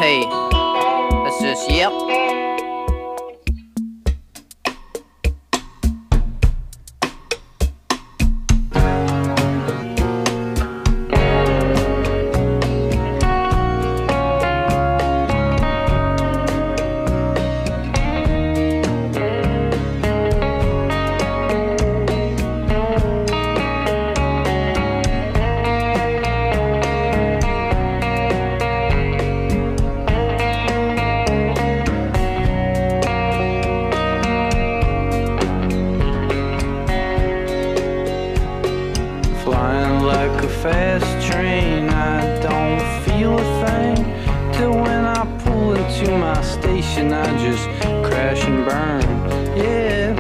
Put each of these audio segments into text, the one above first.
Hey, that's just, yep. Flying like a fast train, I don't feel a thing. Till when I pull into my station, I just crash and burn. Yeah.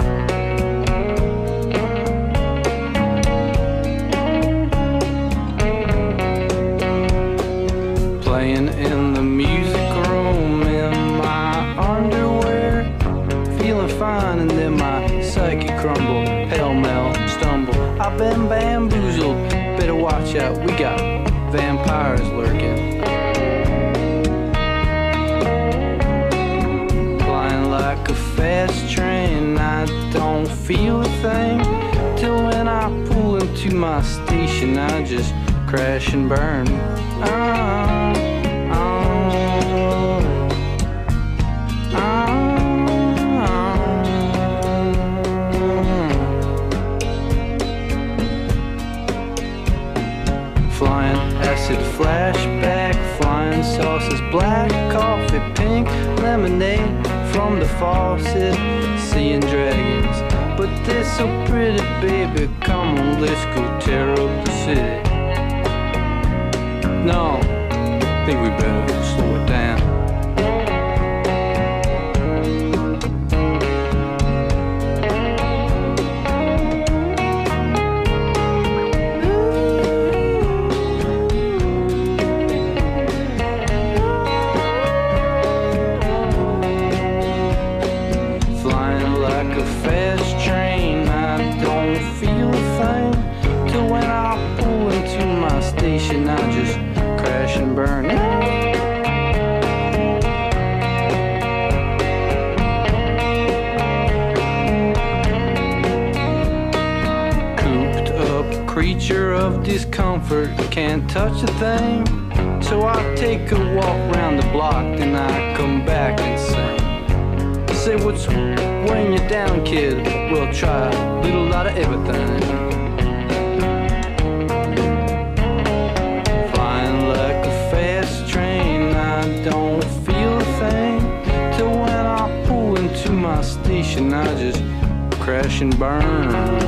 Playing in the music room in my underwear, feeling fine, and then my psyche crumble, pell-mell, stumble. I've been bamboozled, better watch out, we got vampires lurking. Flying like a fast train, I don't feel a thing. Till when I pull into my station, I just crash and burn. Flying acid flashback, flying sauces, black coffee, pink lemonade from the faucet, seeing dragons. But they're so pretty, baby, come on, let's go tear up the city. No, I think we better slow it down. Flying like a fast train, I don't feel a thing. Till when I pull into my station, I just crash and burn. Cooped up creature of discomfort, can't touch a thing. So I take a walk round the block, then I come back and sing. Say what's weighing you down, kid? We'll try a little lot of everything. Flying like a fast train, I don't feel a thing. Till when I pull into my station, I just crash and burn.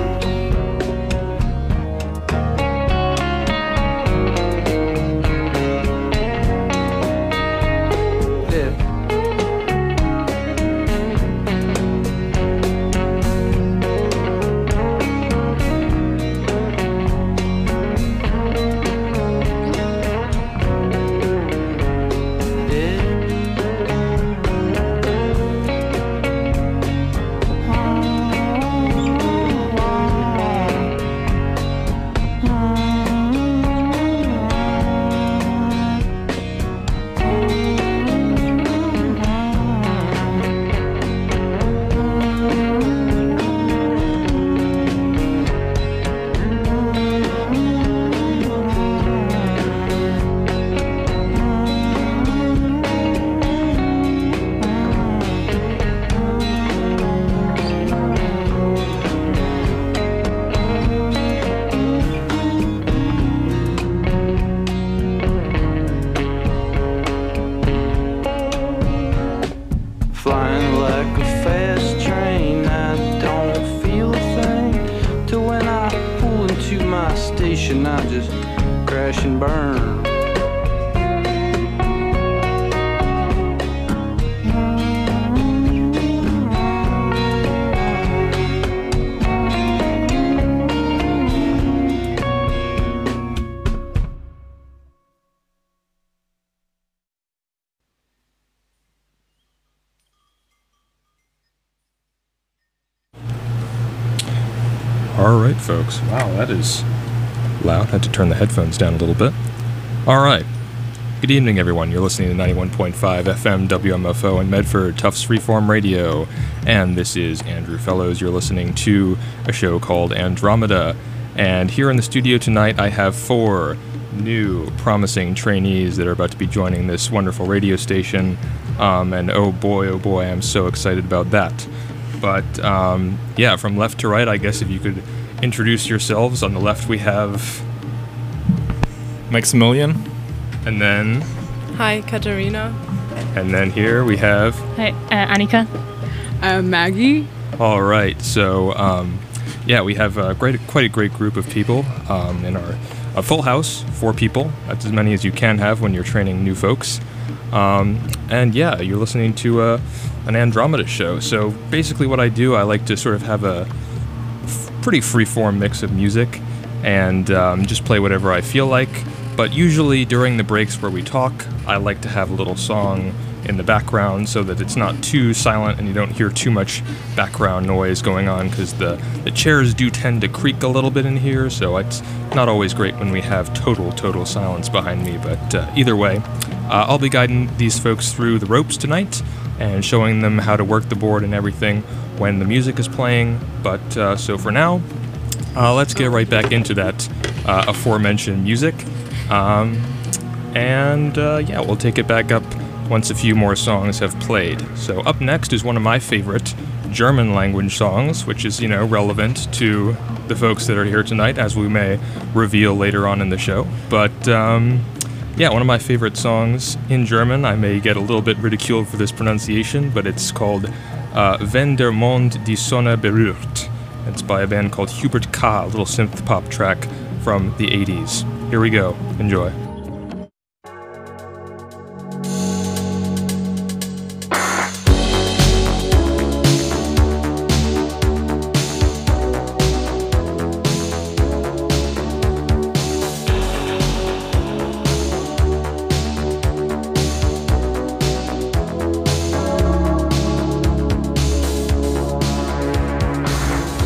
Flying like a fast train, I don't feel a thing. Till when I pull into my station, I just crash and burn. Alright folks, wow, that is loud. Had to turn the headphones down a little bit. Alright, Good evening, everyone. You're listening to 91.5 FM WMFO in Medford, Tufts Freeform Radio. And this is Andrew Fellows. You're listening to a show called Andromeda. And here in the studio tonight, I have 4 new promising trainees that are about to be joining this wonderful radio station. And oh boy, I'm so excited about that. But yeah, from left to right, I guess if you could introduce yourselves. On the left, we have Maximilian. And then... Hi, Katarina. And then here we have... Hi, Annika. Maggie. All right, so yeah, we have quite a great group of people in a full house, 4 people. That's as many as you can have when you're training new folks. And yeah, you're listening to an Andromeda show. So basically what I do, I like to sort of have a pretty free-form mix of music and just play whatever I feel like. But usually during the breaks where we talk, I like to have a little song in the background so that it's not too silent and you don't hear too much background noise going on, because the chairs do tend to creak a little bit in here, so it's not always great when we have total silence behind me. But either way, I'll be guiding these folks through the ropes tonight and showing them how to work the board and everything when the music is playing. But so for now, let's get right back into that aforementioned music. Yeah, we'll take it back up once a few more songs have played. So up next is one of my favorite German language songs, which is, relevant to the folks that are here tonight, as we may reveal later on in the show. But yeah, one of my favorite songs in German. I may get a little bit ridiculed for this pronunciation, but it's called Wenn der Mond die Sonne berührt. It's by a band called Hubert K., a little synth pop track from the 80s. Here we go. Enjoy.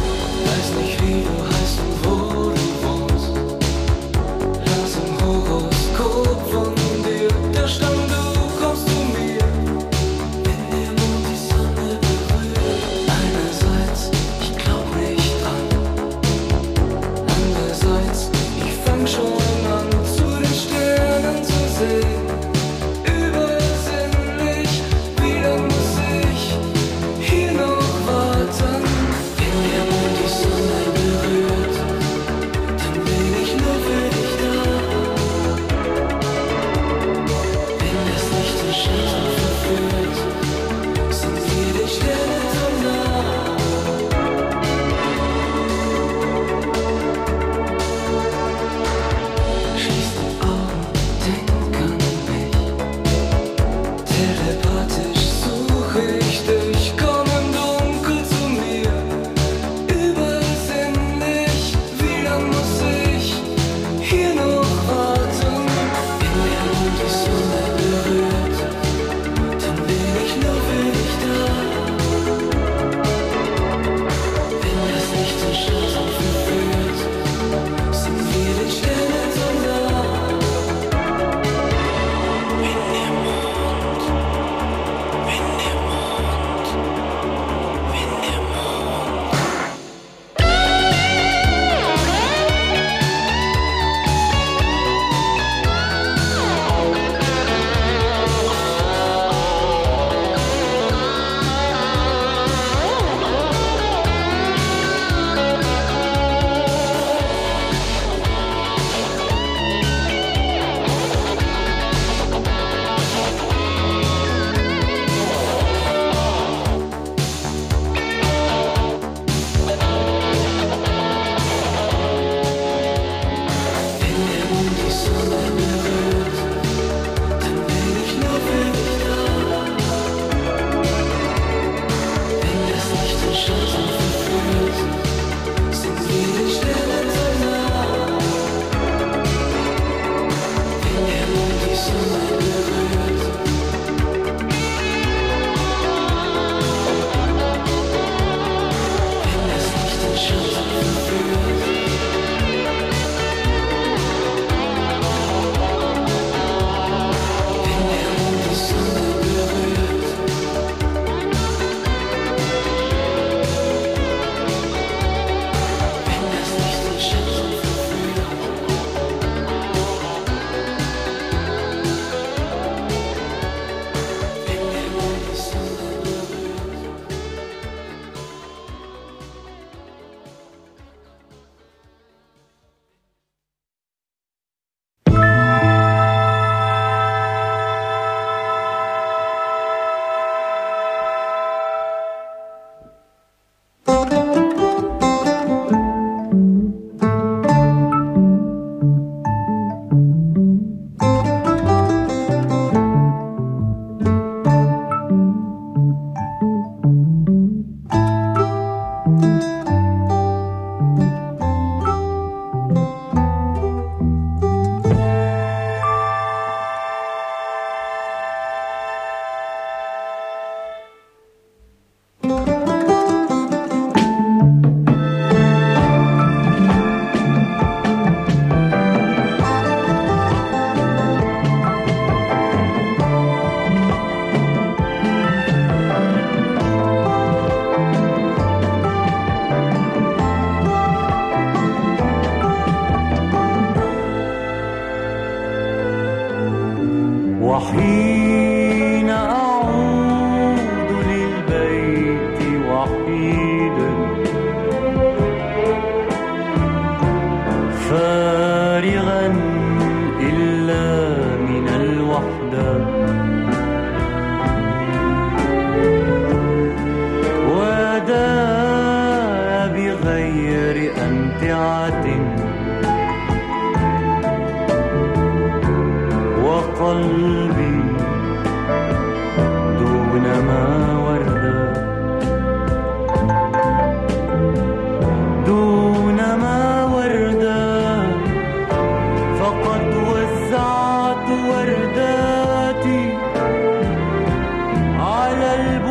Weiß nicht, wie du heißt und wo du wohnst. Lass im Horus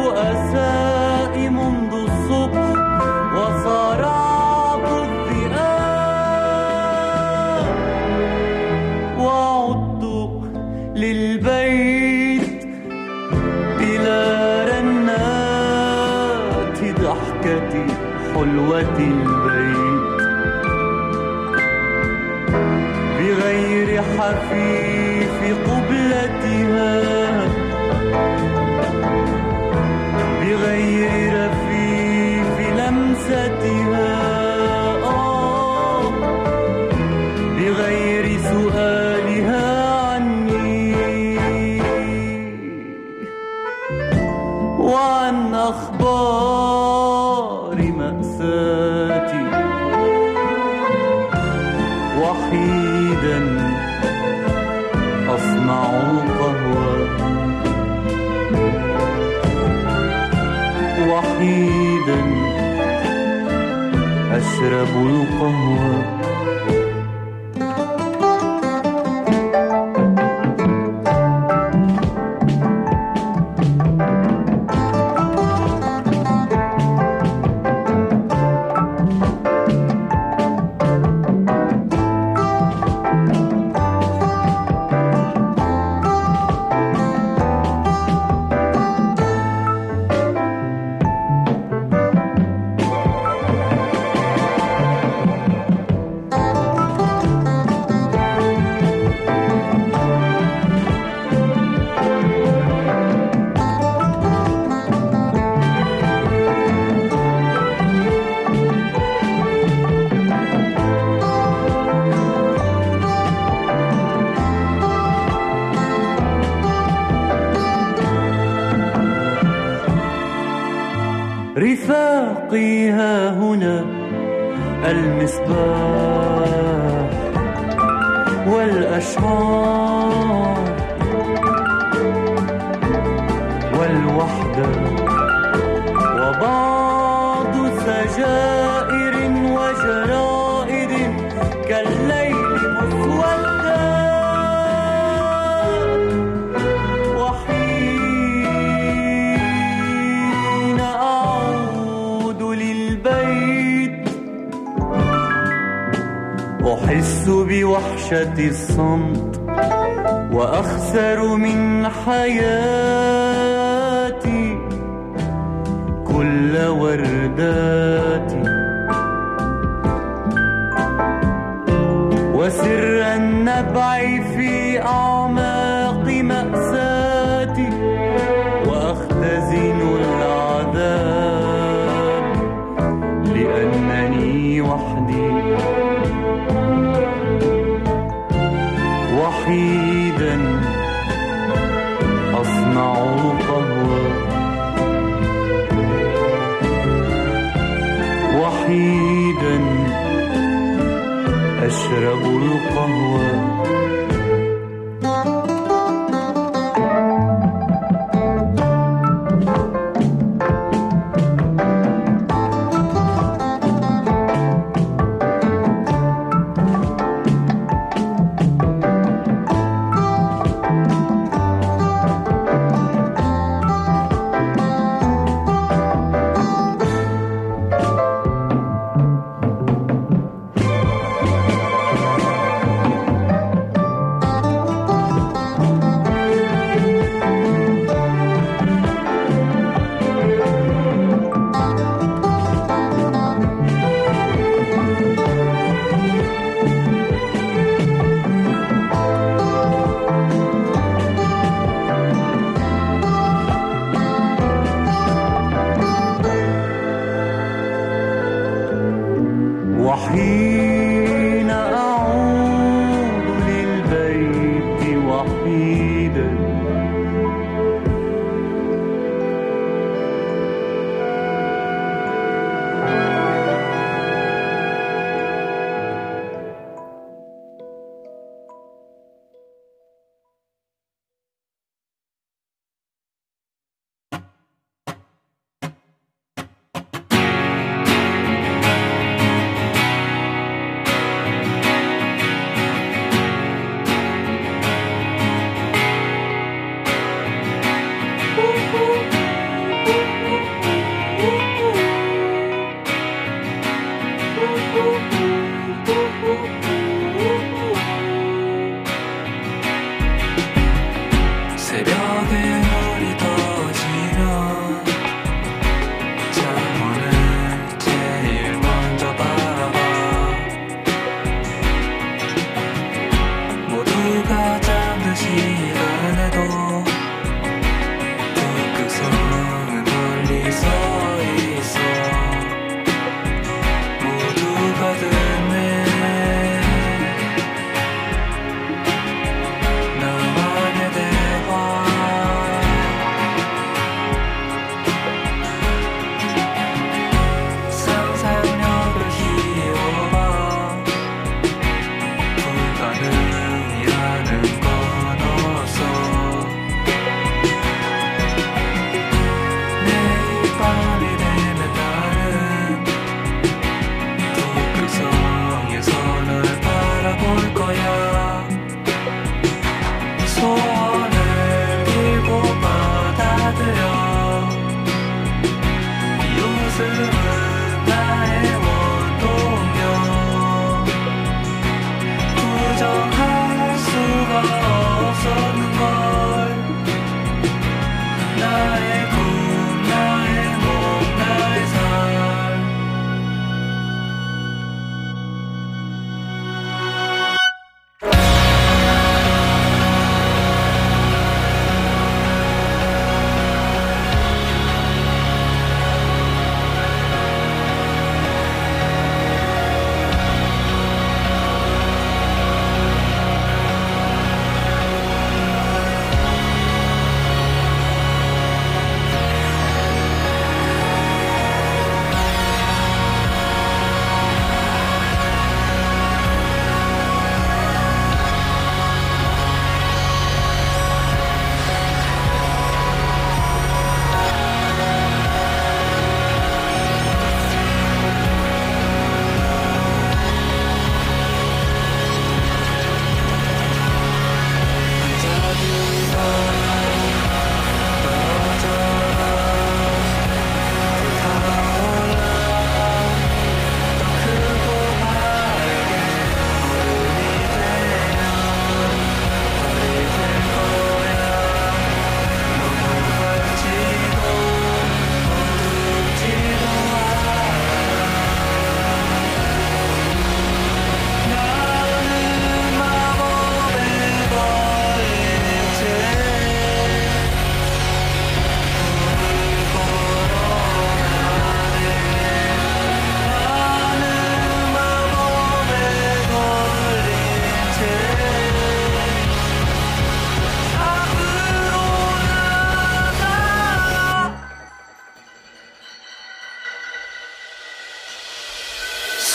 الرؤساء منذ الصبح وصارعت الذئاب وعدت للبيت بلا رنات ضحكتي حلوة البيت بغير حفيف قبلتها بغير رفيف لمستها بغير سؤالها عني وعن أخبار مأساتي وحيدا أصنع القهوة وحيدا أشرب القهوة رفاقي ها هنا المصباح والأشعار والوحدة وبعض سجائر وجرائد كالليل مسودة وحين أعود للبيت أحس بوحشة الصمت وأخسر من حياتي كل ورداتي وسر النبع في أعماق مأساتي وأختزن العذاب لأنني وحدي وحيدا أصنع القهوة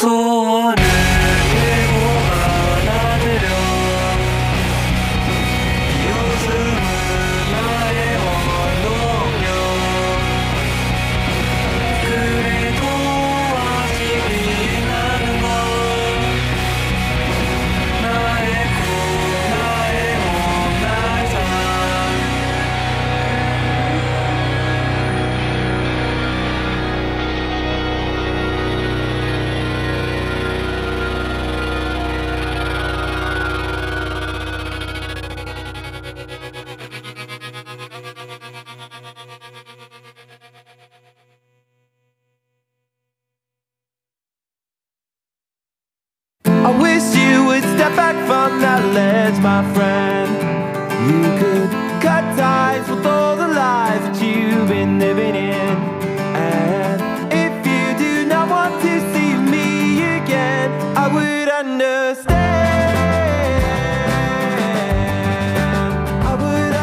소원을 들고 안아드려 요즘은 나의 원동력 그래도 아직 빛나는 건 나의 꿈 나의 몸 나의 삶 I wish you would step back from that ledge, my friend. You could cut ties with all the lies that you've been living in. And if you do not want to see me again, I would understand. I would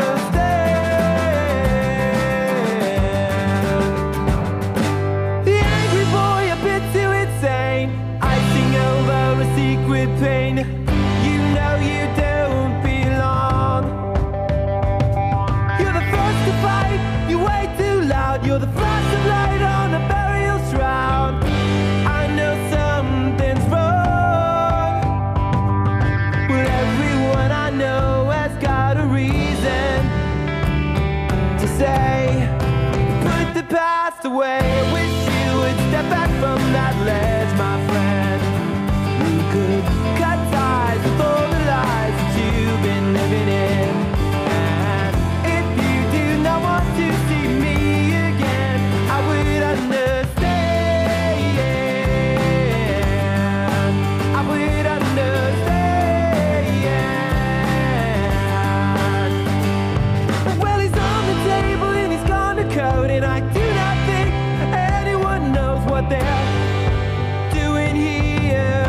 understand. The angry boy a bit too insane, icing over a secret pain. You know you don't belong. You're the first to fight, you way too loud. You're the flash of light on a burial shroud. I know something's wrong. Well, everyone I know has got a reason to say, put the past away. I wish you would step back from that ledge, my friend. You could cut ties with all the lies that you've been living in. And if you do not want to see me again, I would understand. I would understand. Well, he's on the table and he's gone to code, and I do not think anyone knows what they're doing here.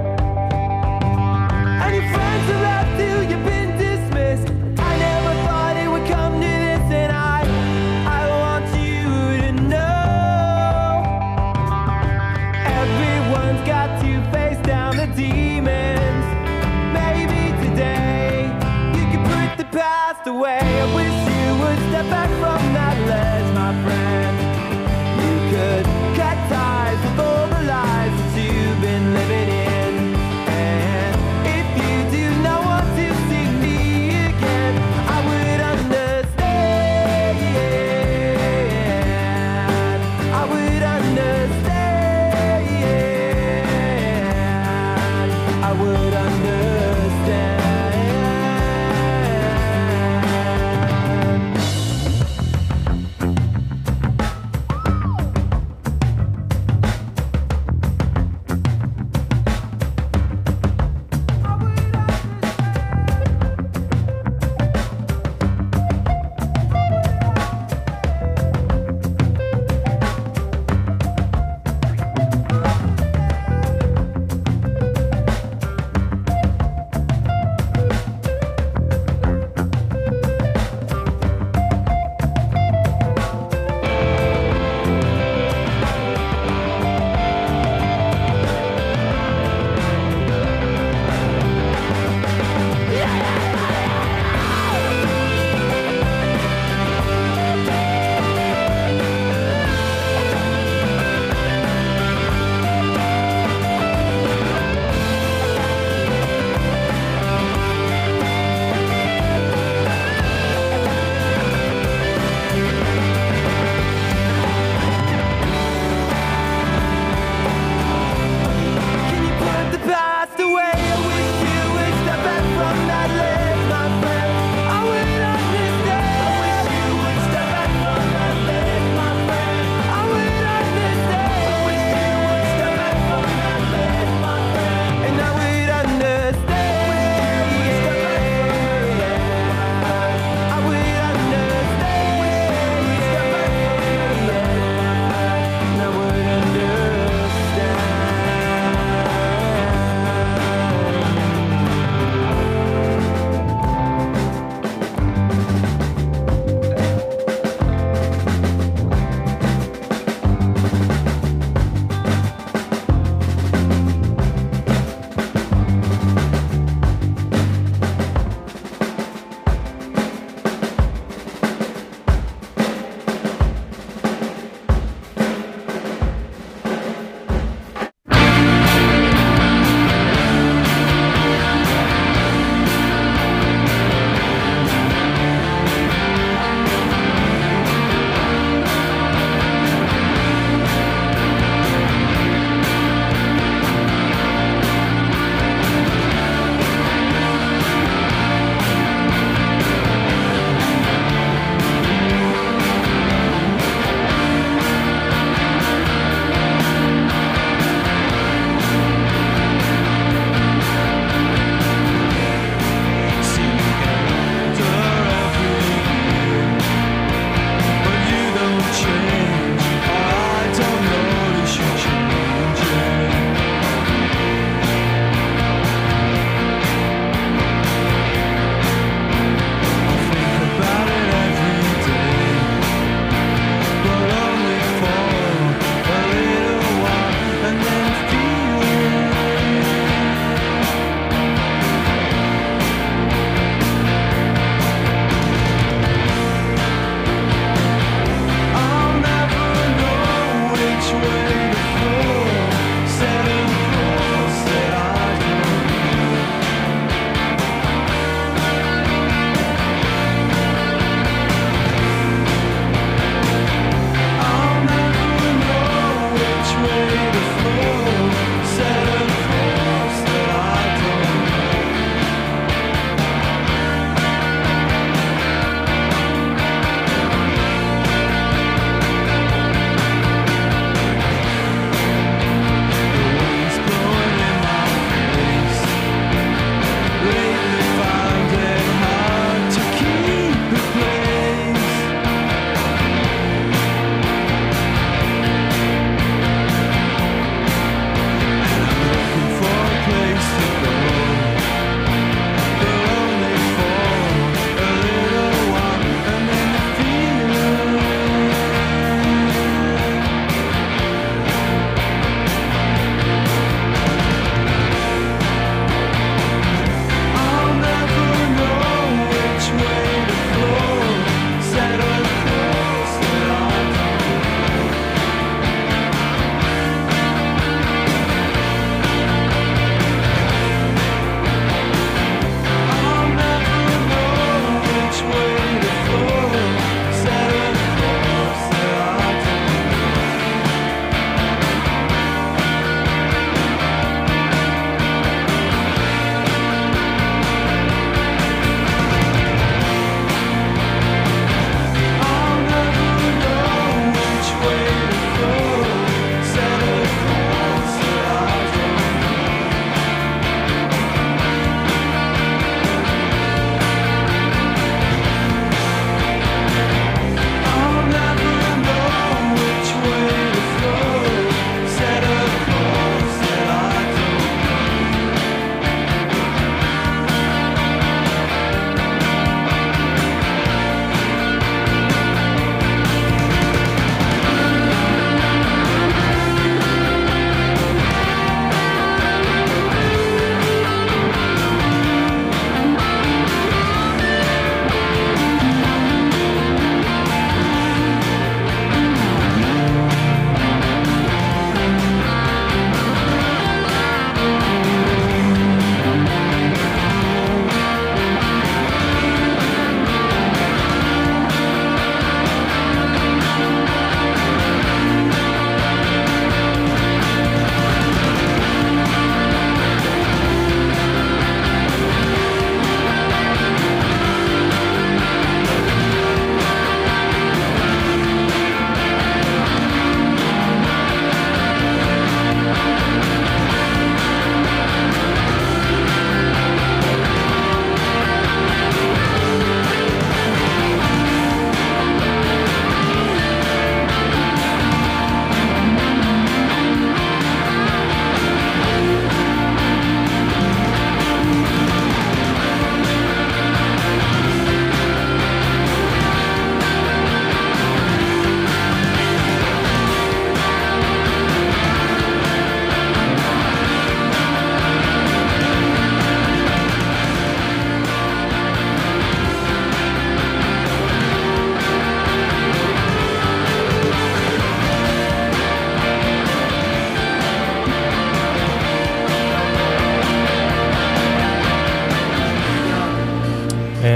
And your friends are left till you've been dismissed. I never thought it would come to this, and I want you to know everyone's got to face down the demons. Maybe today you can put the past away. I wish you would step back from that ledge, my friend. You could cut ties with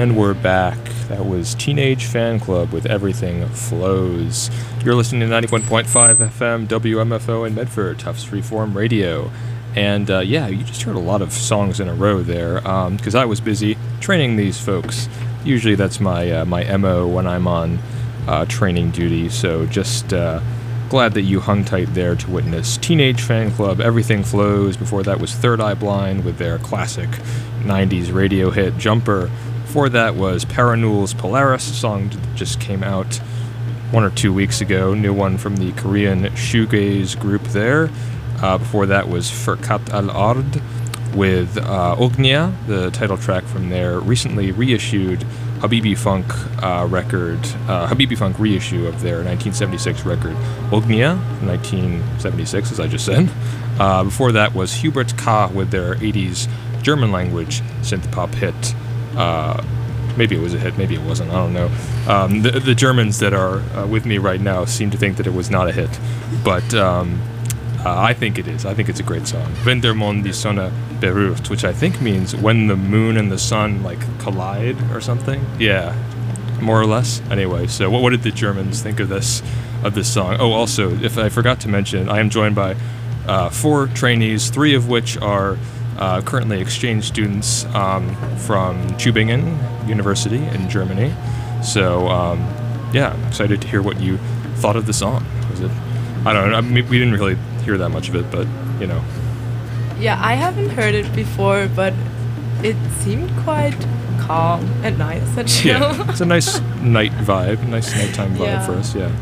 And we're back. That was Teenage Fan Club with Everything Flows. You're listening to 91.5 FM WMFO in Medford, Tufts Freeform Radio. And yeah, you just heard a lot of songs in a row there because I was busy training these folks. Usually that's my MO when I'm on training duty, so just glad that you hung tight there to witness Teenage Fan Club, Everything Flows. Before that was Third Eye Blind with their classic 90s radio hit Jumper. Before that was Parannoul's Polaris, a song that just came out 1 or 2 weeks ago, new one from the Korean shoegaze group there. Before that was Furkat Al-Ard with Ognia, the title track from their recently reissued Habibi Funk record, Habibi Funk reissue of their 1976 record Ognia, 1976 as I just said. Before that was Hubert K with their 80s German language synth pop hit. Maybe it was a hit, maybe it wasn't, I don't know. The Germans that are with me right now seem to think that it was not a hit, but I think it is. I think it's a great song. Wenn der Mond die Sonne berührt, which I think means when the moon and the sun like collide or something. Yeah, more or less. Anyway, so what did the Germans think of this song? Oh, also, if I forgot to mention, I am joined by 4 trainees, 3 of which are currently exchange students from Tübingen University in Germany. So yeah, I'm excited to hear what you thought of the song. Was it? I don't know. We didn't really hear that much of it, but you know. Yeah, I haven't heard it before, but it seemed quite calm and nice and chill. Yeah, it's a nice night vibe, nice nighttime vibe for us. Yeah.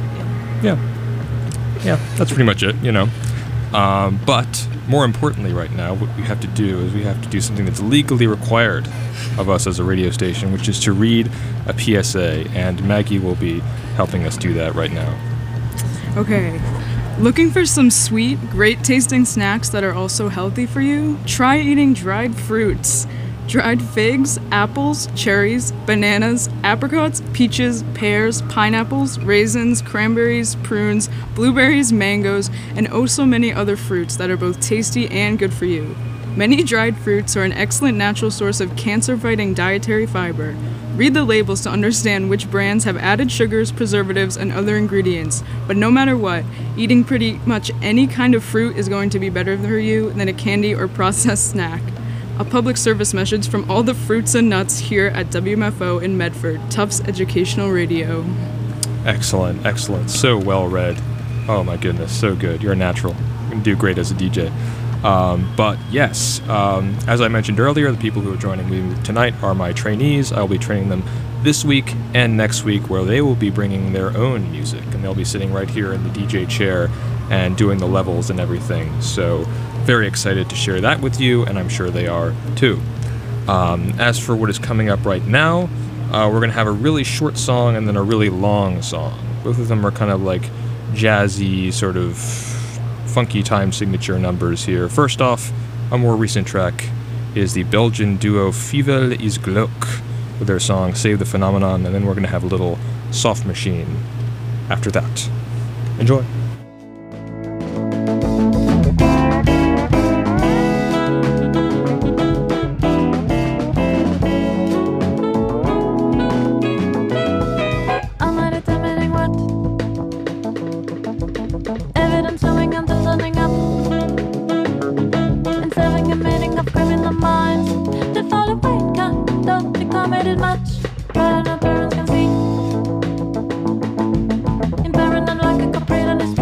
Yeah, that's pretty much it. You know. But more importantly, right now, what we have to do is we have to do something that's legally required of us as a radio station, which is to read a PSA, and Maggie will be helping us do that right now. Okay. Looking for some sweet, great-tasting snacks that are also healthy for you? Try eating dried fruits. Dried figs, apples, cherries, bananas, apricots, peaches, pears, pineapples, raisins, cranberries, prunes, blueberries, mangoes, and oh so many other fruits that are both tasty and good for you. Many dried fruits are an excellent natural source of cancer-fighting dietary fiber. Read the labels to understand which brands have added sugars, preservatives, and other ingredients. But no matter what, eating pretty much any kind of fruit is going to be better for you than a candy or processed snack. A public service message from all the fruits and nuts here at WMFO in Medford, Tufts Educational Radio. Excellent, excellent. So well read. Oh my goodness, so good. You're a natural. You're going to do great as a DJ. But yes, as I mentioned earlier, the people who are joining me tonight are my trainees. I'll be training them this week and next week, where they will be bringing their own music, and they'll be sitting right here in the DJ chair and doing the levels and everything. So very excited to share that with you, and I'm sure they are too. As for what is coming up right now, we're going to have a really short song and then a really long song. Both of them are kind of like jazzy, sort of funky time signature numbers here. First off, a more recent track is the Belgian duo Fievel is Glück with their song Save the Phenomenon, and then we're going to have a little Soft Machine after that. Enjoy. Much, but another can see. In paranoid like a complete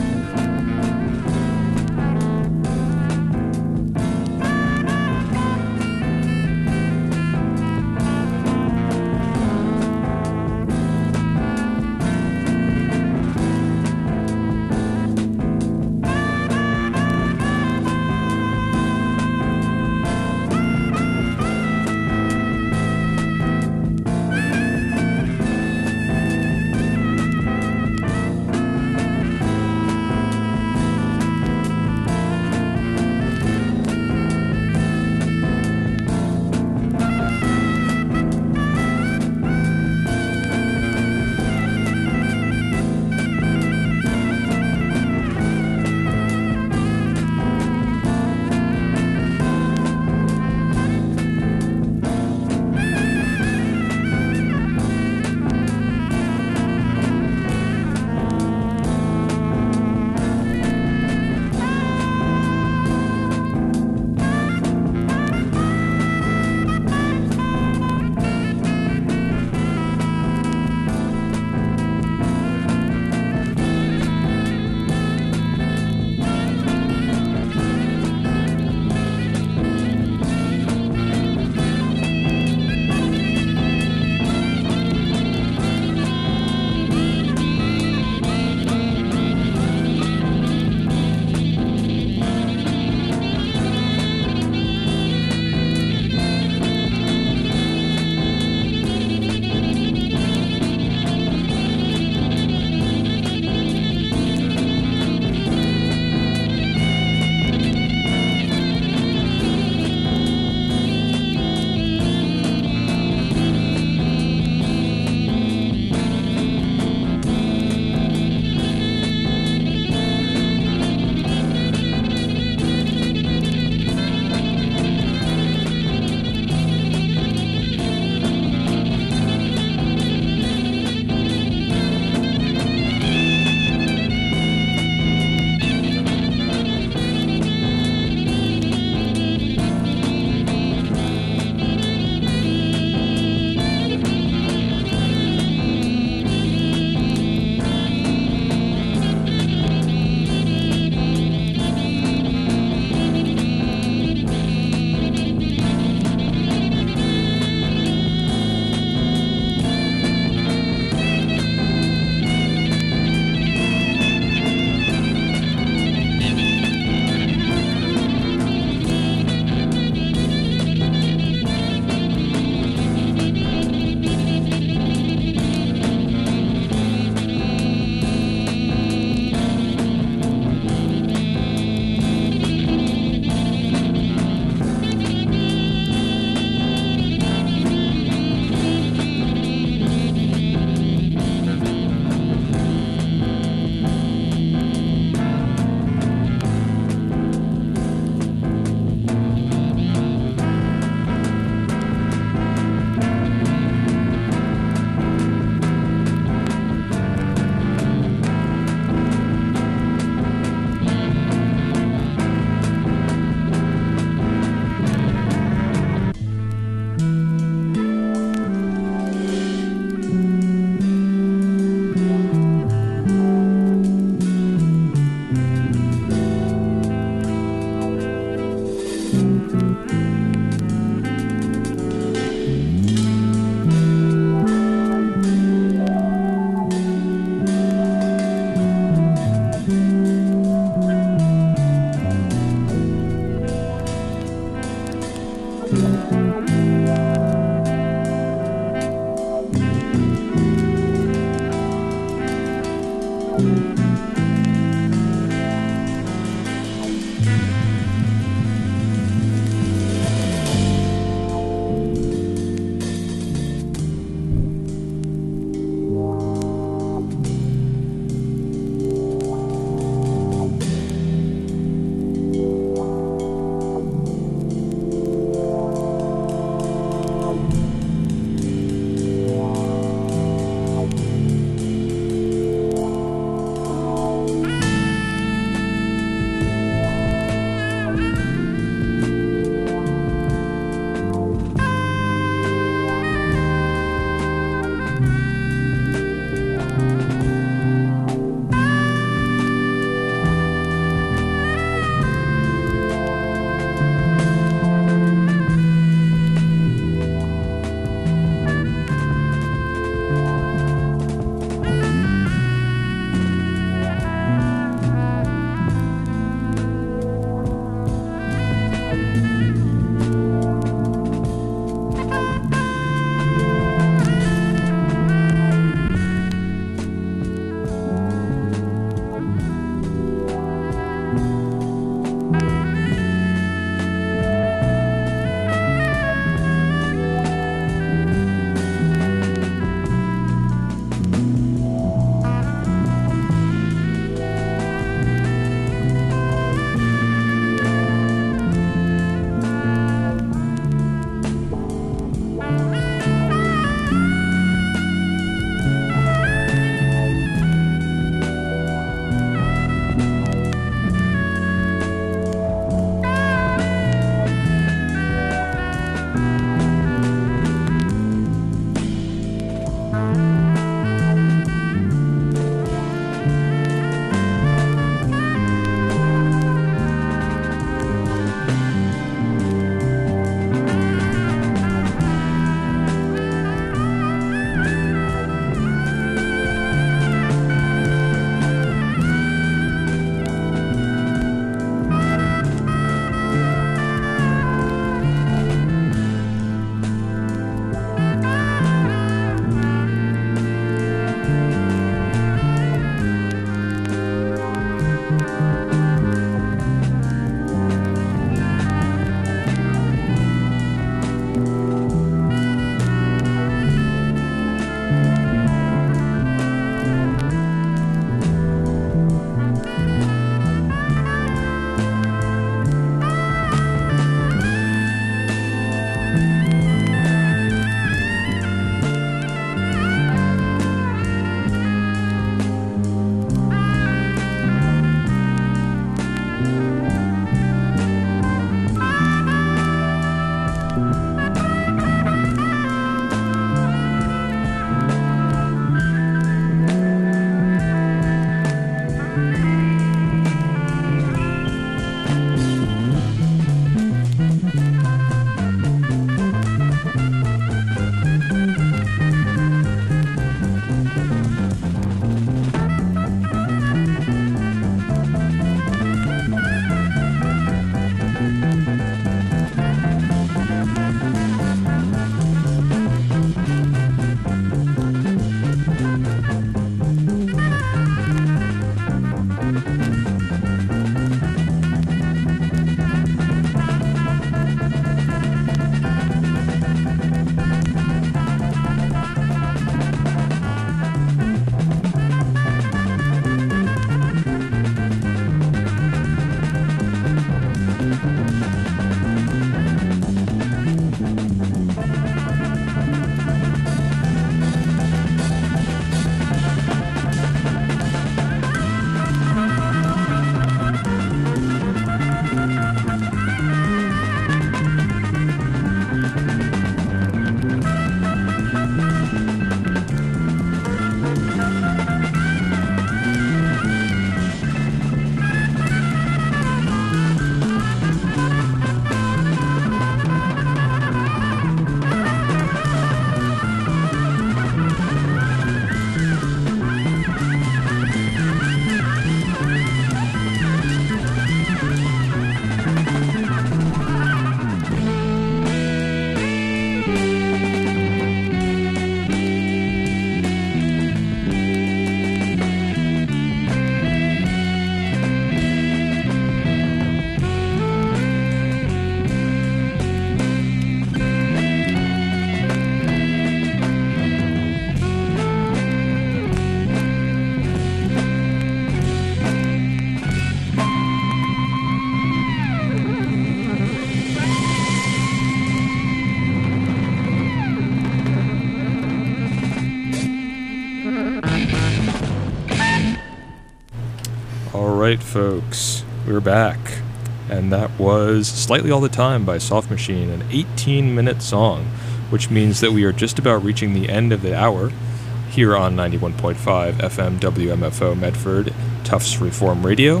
right, folks, we're back. And that was Slightly All the Time by Soft Machine, an 18-minute song, which means that we are just about reaching the end of the hour here on 91.5 FM WMFO Medford, Tufts Reform Radio.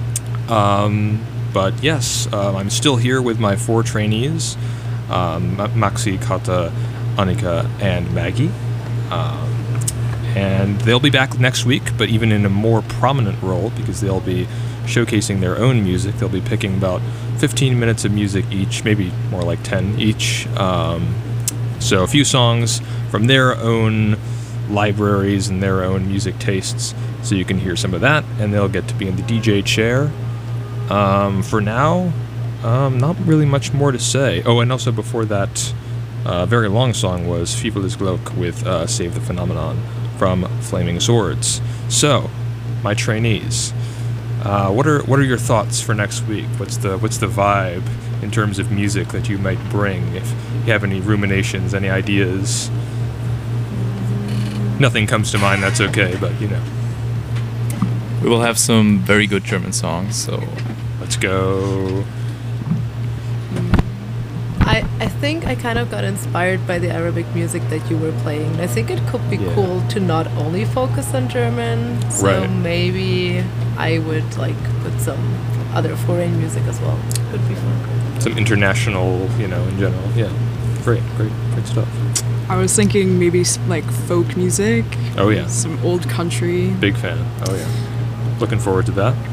But yes, I'm still here with my 4 trainees, Maxi, Kata, Annika, and Maggie. And they'll be back next week, but even in a more prominent role, because they'll be showcasing their own music. They'll be picking about 15 minutes of music each, maybe more like 10 each. So a few songs from their own libraries and their own music tastes, so you can hear some of that, and they'll get to be in the DJ chair. For now, not really much more to say. Oh, and also before that, very long song was Fievel is Glock with Save the Phenomenon from Flaming Swords. So, my trainees, what are your thoughts for next week? What's the vibe in terms of music that you might bring? If you have any ruminations, any ideas, nothing comes to mind. That's okay, but you know, we will have some very good German songs. So let's go. I think I kind of got inspired by the Arabic music that you were playing. I think it could be cool to not only focus on German, so maybe I would like put some other foreign music as well. It would be fun. Some international, in general. Yeah, great stuff. I was thinking maybe like folk music. Oh yeah. Some old country. Big fan. Oh yeah. Looking forward to that.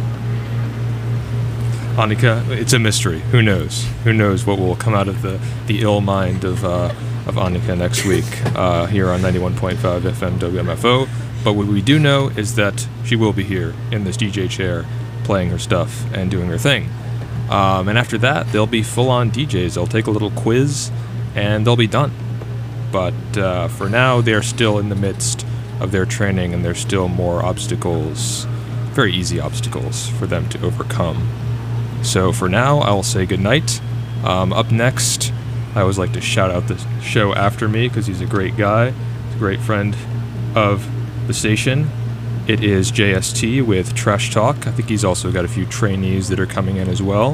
Annika, it's a mystery. Who knows? Who knows what will come out of the ill mind of Annika next week here on 91.5 FM WMFO. But what we do know is that she will be here in this DJ chair playing her stuff and doing her thing. And after that, they'll be full-on DJs. They'll take a little quiz and they'll be done. But for now, they're still in the midst of their training, and there's still more obstacles, very easy obstacles for them to overcome. So for now, I will say goodnight. Up next, I always like to shout out the show after me because he's a great guy. He's a great friend of the station. It is JST with Trash Talk. I think he's also got a few trainees that are coming in as well.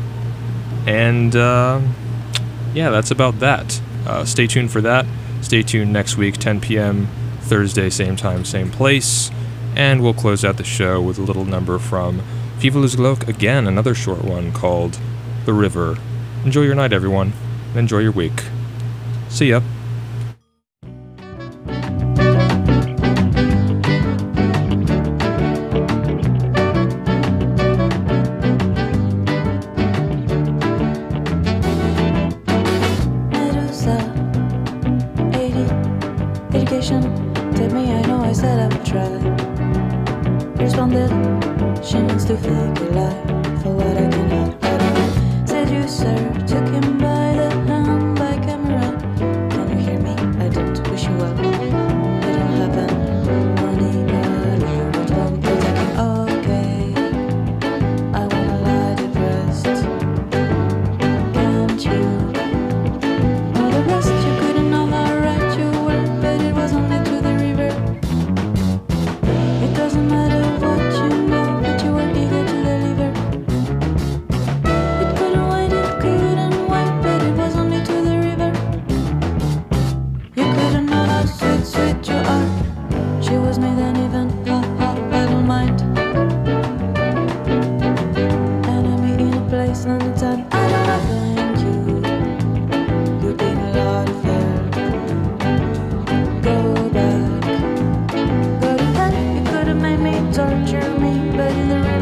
And yeah, that's about that. Stay tuned for that. Stay tuned next week, 10 p.m. Thursday, same time, same place. And we'll close out the show with a little number from Fievel is Glock, again, another short one called The River. Enjoy your night, everyone. Enjoy your week. See ya. Torture me, but in the